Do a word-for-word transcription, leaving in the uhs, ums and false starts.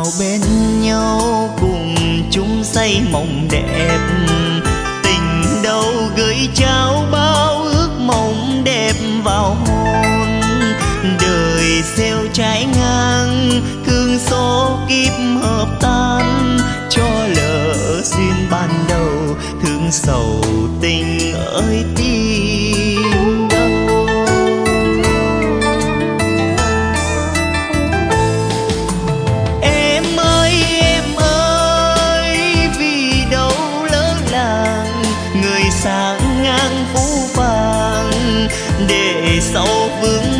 bên nhau cùng chung xây mộng đẹp. Tình đâu gửi trao bao ước mộng đẹp vào hôn. Đời gieo trái ngang thương số kiếp hợp tan, cho lỡ duyên ban đầu thương sầu tình ơi tìm đâu. Em ơi em ơi vì đâu lỡ làng người sáng ngang phũ phàng, để sau vướng